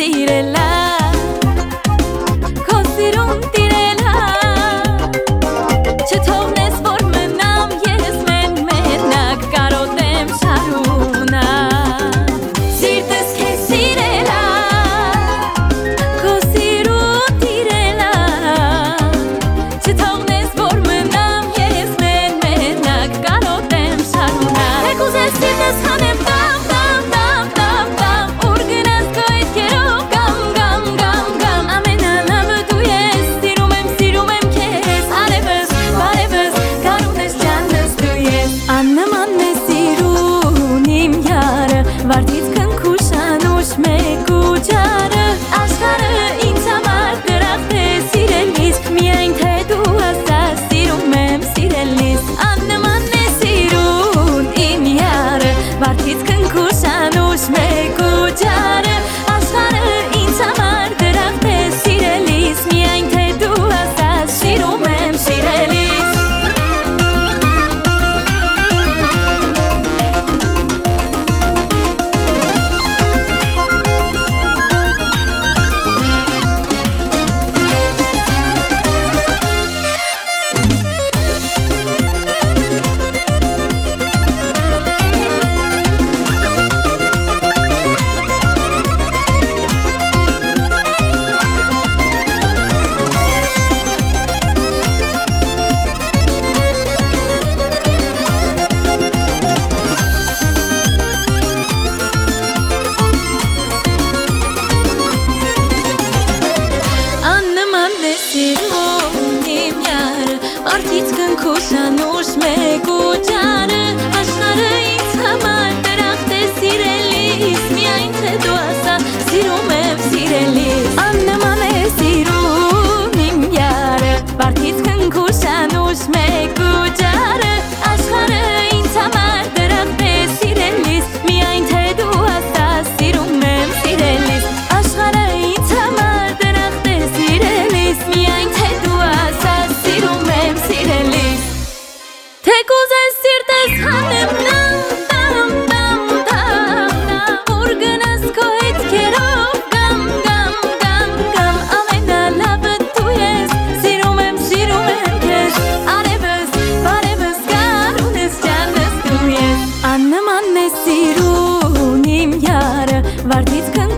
սիրելա Քո սիրուն տիրելա Չթողնես որ մնամ ես մենակ կարոտեմ շարունակ Սիրտս քեզ սիրելա Քո սիրուն տիրելա Չթողնես որ մնամ ես մենակ կարոտեմ շարունակ Թե կուզես սիրտս հանեմ Վարդից կնքուշանուշ մեկ ու ջարը Աշխարհը ինձ համար դրախտ է սիրելիս Միայն թե դու ասաս սիրում եմ սիրելիս Աննման է սիրուն իմ յարը Վարդից կնքուշանուշ մեկ ու ջարը Աշխարհը ինձ համար դրախտ է սիրելիս Միայն թե դու ասաս սիրում եմ սիրելիս Արդից կնքուշանուշ մեկ ու ջարը Աշխարհը ինձ համար դրախտ է սիրելիս Միայն թե դու ասա սիրում եմ սիրելիս Աննման է սիրուն իմ յարը Արդից կնքուշանուշ մեկ ու ջարը Աշխարհը ինձ համար դրախտ է սիրելիս Միայն թե դու ասա սիրում եմ սիրելիս Աշխարհը ինձ համար դրախտ է սիրելիս Միայն թե դու ասա սիրում եմ սիրելիս Թե կուզես սիրտս հանեմ Որ գնաս քո հետքերով Գամ ամենալավը դու ես Սիրում եմ քեզ Արևս, բարևս գարունս ջանս դու ես Աննման է սիրուն իմ յարը Վարդից կնքուշանուշ